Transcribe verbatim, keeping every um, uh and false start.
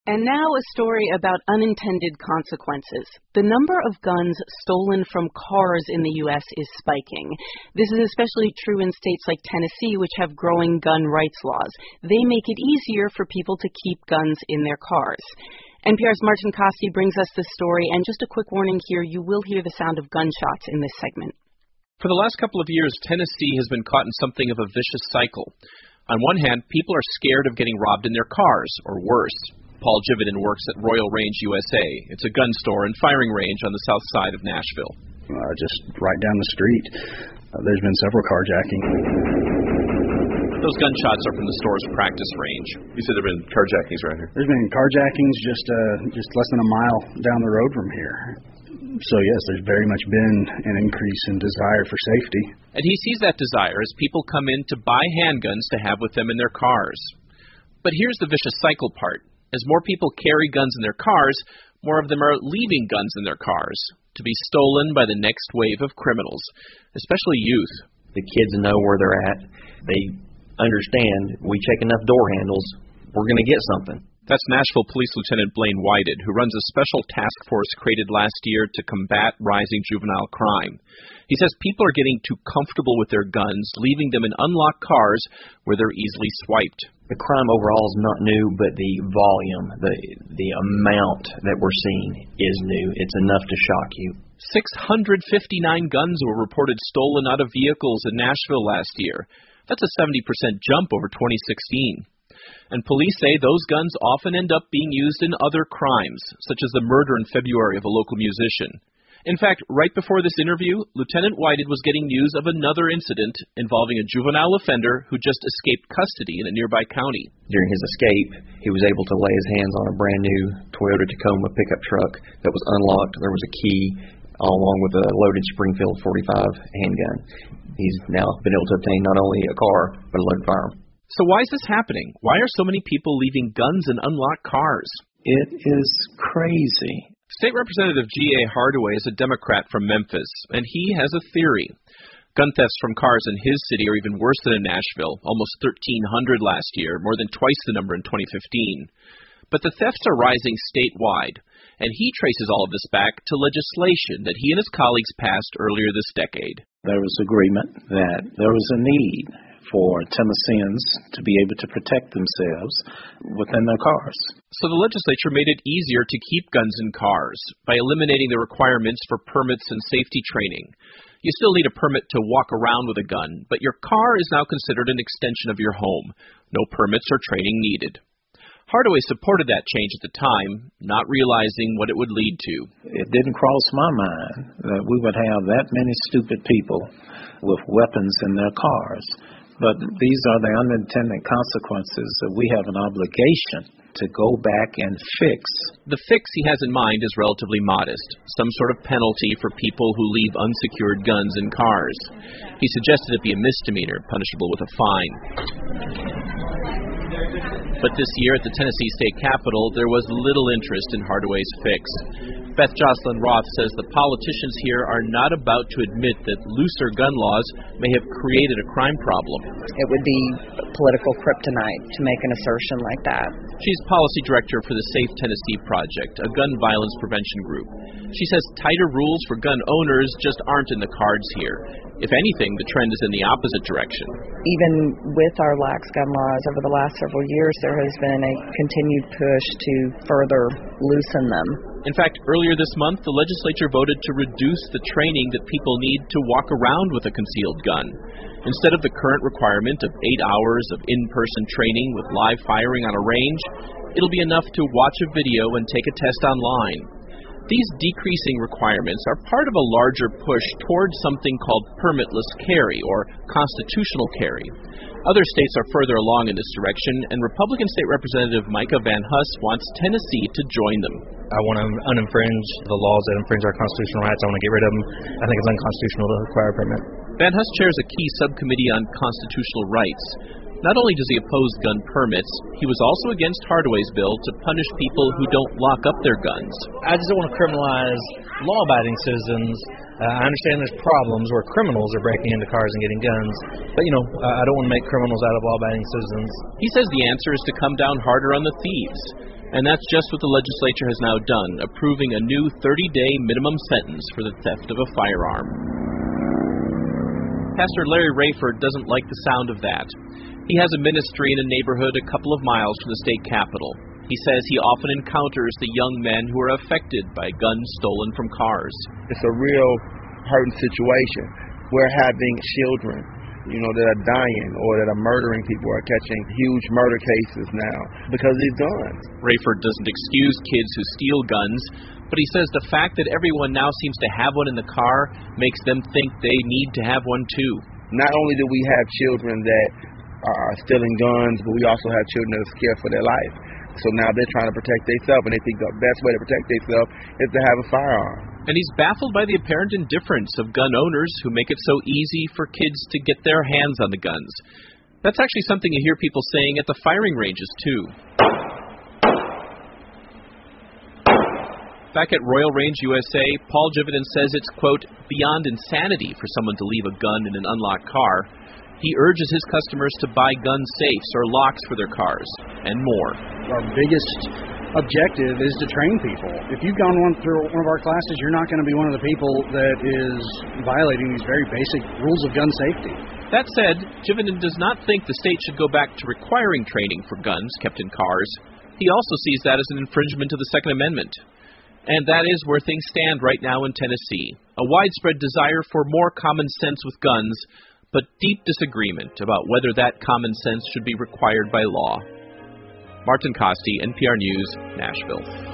And now a story about unintended consequences. The number of guns stolen from cars in the U S is spiking. This is especially true in states like Tennessee, which have growing gun rights laws. They make it easier for people to keep guns in their cars. N P R's Martin Kaste brings us this story, and just a quick warning here, you will hear the sound of gunshots in this segment. For the last couple of years, Tennessee has been caught in something of a vicious cycle. On one hand, people are scared of getting robbed in their cars, or worse. Paul Jividen works at Royal Range U S A. It's a gun store and firing range on the south side of Nashville. Uh, just right down the street, uh, there's been several carjacking. Those gunshots are from the store's practice range. You said there have been carjackings around here? There's been carjackings just uh, just less than a mile down the road from here. So yes, there's very much been an increase in desire for safety. And he sees that desire as people come in to buy handguns to have with them in their cars. But here's the vicious cycle part. As more people carry guns in their cars, more of them are leaving guns in their cars to be stolen by the next wave of criminals, especially youth. The kids know where they're at. They understand we check enough door handles, we're going to get something. That's Nashville Police Lieutenant Blaine Whited, who runs a special task force created last year to combat rising juvenile crime. He says people are getting too comfortable with their guns, leaving them in unlocked cars where they're easily swiped. The crime overall is not new, but the volume, the the amount that we're seeing is new. It's enough to shock you. six hundred fifty-nine guns were reported stolen out of vehicles in Nashville last year. That's a seventy percent jump over twenty sixteen. And police say those guns often end up being used in other crimes, such as the murder in February of a local musician. In fact, right before this interview, Lieutenant Whited was getting news of another incident involving a juvenile offender who just escaped custody in a nearby county. During his escape, he was able to lay his hands on a brand new Toyota Tacoma pickup truck that was unlocked. There was a key along with a loaded Springfield forty-five handgun. He's now been able to obtain not only a car, but a loaded firearm. So why is this happening? Why are so many people leaving guns in unlocked cars? It is crazy. State Representative G A Hardaway is a Democrat from Memphis, and he has a theory. Gun thefts from cars in his city are even worse than in Nashville, almost thirteen hundred last year, more than twice the number in twenty fifteen. But the thefts are rising statewide, and he traces all of this back to legislation that he and his colleagues passed earlier this decade. There was agreement that there was a need for Tennesseans to be able to protect themselves within their cars. So the legislature made it easier to keep guns in cars by eliminating the requirements for permits and safety training. You still need a permit to walk around with a gun, but your car is now considered an extension of your home. No permits or training needed. Hardaway supported that change at the time, not realizing what it would lead to. It didn't cross my mind that we would have that many stupid people with weapons in their cars. But these are the unintended consequences that we have an obligation to go back and fix. The fix he has in mind is relatively modest, some sort of penalty for people who leave unsecured guns in cars. He suggested it be a misdemeanor, punishable with a fine. But this year at the Tennessee State Capitol, there was little interest in Hardaway's fix. Beth Jocelyn Roth says the politicians here are not about to admit that looser gun laws may have created a crime problem. It would be political kryptonite to make an assertion like that. She's policy director for the Safe Tennessee Project, a gun violence prevention group. She says tighter rules for gun owners just aren't in the cards here. If anything, the trend is in the opposite direction. Even with our lax gun laws over the last several years, there has been a continued push to further loosen them. In fact, earlier this month, the legislature voted to reduce the training that people need to walk around with a concealed gun. Instead of the current requirement of eight hours of in-person training with live firing on a range, it'll be enough to watch a video and take a test online. These decreasing requirements are part of a larger push towards something called permitless carry, or constitutional carry. Other states are further along in this direction, and Republican State Representative Micah Van Huss wants Tennessee to join them. I want to uninfringe the laws that infringe our constitutional rights. I want to get rid of them. I think it's unconstitutional to require a permit. Van Huss chairs a key subcommittee on constitutional rights. Not only does he oppose gun permits, he was also against Hardaway's bill to punish people who don't lock up their guns. I just don't want to criminalize law-abiding citizens. Uh, I understand there's problems where criminals are breaking into cars and getting guns, but, you know, uh, I don't want to make criminals out of law-abiding citizens. He says the answer is to come down harder on the thieves. And that's just what the legislature has now done, approving a new thirty-day minimum sentence for the theft of a firearm. Pastor Larry Rayford doesn't like the sound of that. He has a ministry in a neighborhood a couple of miles from the state capitol. He says he often encounters the young men who are affected by guns stolen from cars. It's a real hurting situation. We're having children, you know, that are dying or that are murdering people or catching huge murder cases now because of these guns. Rayford doesn't excuse kids who steal guns, but he says the fact that everyone now seems to have one in the car makes them think they need to have one too. Not only do we have children that are stealing guns, but we also have children that are scared for their life. So now they're trying to protect themselves, and they think the best way to protect themselves is to have a firearm. And he's baffled by the apparent indifference of gun owners who make it so easy for kids to get their hands on the guns. That's actually something you hear people saying at the firing ranges, too. Back at Royal Range U S A, Paul Jividen says it's, quote, beyond insanity for someone to leave a gun in an unlocked car. He urges his customers to buy gun safes or locks for their cars, and more. Our biggest objective is to train people. If you've gone one through one of our classes, you're not going to be one of the people that is violating these very basic rules of gun safety. That said, Jividen does not think the state should go back to requiring training for guns kept in cars. He also sees that as an infringement of the Second Amendment. And that is where things stand right now in Tennessee. A widespread desire for more common sense with guns, but deep disagreement about whether that common sense should be required by law. Martin Costi, N P R News, Nashville.